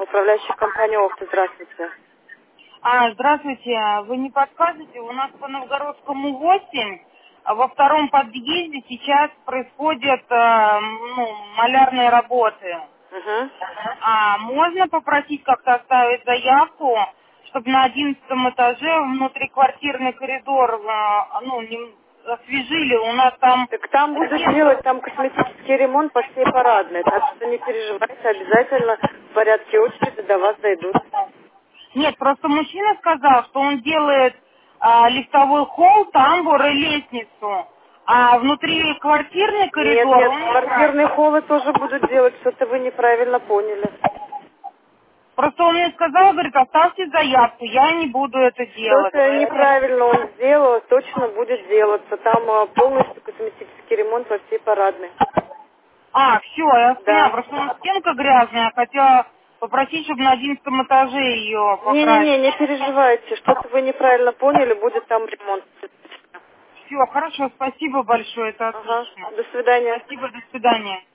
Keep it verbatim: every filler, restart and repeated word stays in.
Управляющая компания «Офта». Здравствуйте. А, здравствуйте. Вы не подскажете? У нас по Новгородскому восемь а во втором подъезде сейчас происходят э, ну, малярные работы. Угу. А можно попросить как-то оставить заявку, чтобы на одиннадцатом этаже внутриквартирный коридор э, ну, не освежили? У нас там... Так там будут делать там косметический ремонт по всей парадной, так что не переживайте, обязательно в порядке очереди до вас дойдут. Нет, просто мужчина сказал, что он делает а, лифтовой холл, тамбур и лестницу, а внутри квартирный Нет, коридор нет, он не квартирные красит. холлы тоже будут делать, что-то вы неправильно поняли. Просто он мне сказал, говорит, оставьте заявку, я не буду это делать. Что-то неправильно он сделал, точно будет делаться. Там а, полностью косметический ремонт во всей парадной. А, все, я поняла, Да. просто у нас стенка грязная, я хотела попросить, чтобы на одиннадцатом этаже ее Не-не-не, покрасить. не переживайте, что-то вы неправильно поняли, будет там ремонт. Все, хорошо, спасибо большое, это Ага, отлично. до свидания. Спасибо, до свидания.